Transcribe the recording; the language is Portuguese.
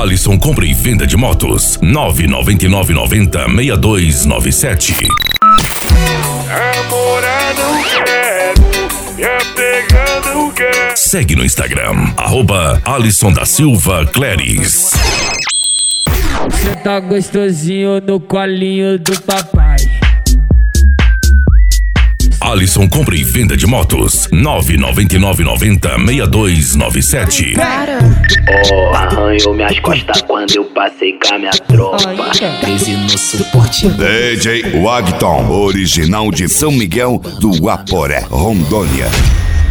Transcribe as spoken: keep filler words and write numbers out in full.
Alisson Compra e Venda de Motos. nove nove nove nove zero seis dois nove sete. Namorar não quero, me apegar não quero. Segue no Instagram, arroba Alisson da Silva Cleris. Cê tá gostosinho no colinho do papai. Alisson Compra e Venda de Motos. nove nove nove nove zero seis dois nove sete. Oh, arranhou minhas costas quando eu passei com a minha tropa. treze no suporte. D J Wagton, original de São Miguel do Aporé, Rondônia.